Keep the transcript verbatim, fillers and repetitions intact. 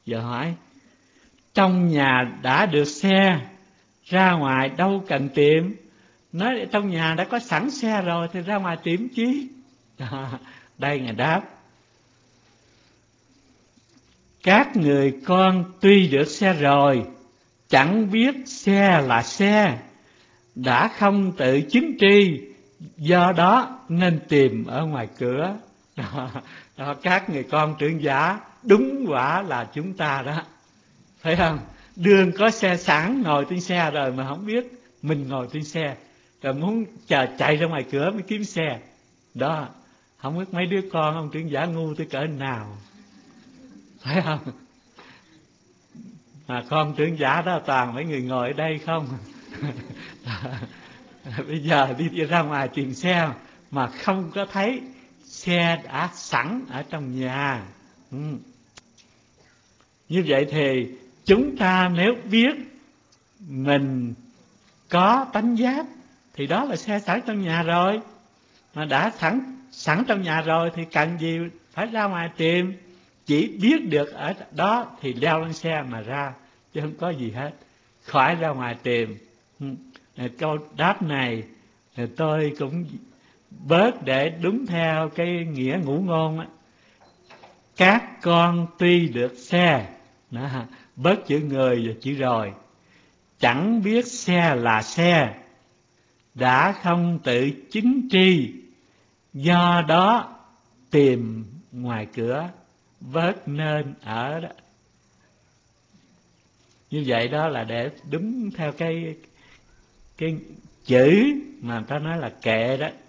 Giờ hỏi, trong nhà đã được xe, ra ngoài đâu cần tìm. Nói trong nhà đã có sẵn xe rồi thì ra ngoài tìm chi. Đây Ngài đáp, các người con tuy được xe rồi, chẳng biết xe là xe, đã không tự chứng tri, do đó nên tìm ở ngoài cửa. Đó, đó, các người con trưởng giả đúng quả là chúng ta đó, phải không? Đường có xe sẵn, ngồi trên xe rồi mà không biết mình ngồi trên xe, rồi muốn chờ chạy ra ngoài cửa mới kiếm xe. Đó, không biết mấy đứa con ông trưởng giả ngu tới cỡ nào, phải không? Mà con trưởng giả đó toàn mấy người ngồi ở đây không. Bây giờ đi ra ngoài tìm xe mà không có thấy xe đã sẵn ở trong nhà. Ừ. Như vậy thì chúng ta nếu biết mình có tánh giác thì đó là xe sẵn trong nhà rồi. Mà đã sẵn sẵn trong nhà rồi thì cần gì phải ra ngoài tìm. Chỉ biết được ở đó thì leo lên xe mà ra, chứ không có gì hết, khỏi ra ngoài tìm. Câu đáp này thì tôi cũng bớt để đúng theo cái nghĩa ngụ ngôn á. Các con tuy được xe, đó, bớt chữ người và chữ rồi, chẳng biết xe là xe, đã không tự chứng tri, do đó tìm ngoài cửa, bớt nên ở đó. Như vậy đó là để đúng theo cái cái chữ mà ta nói là kệ đó,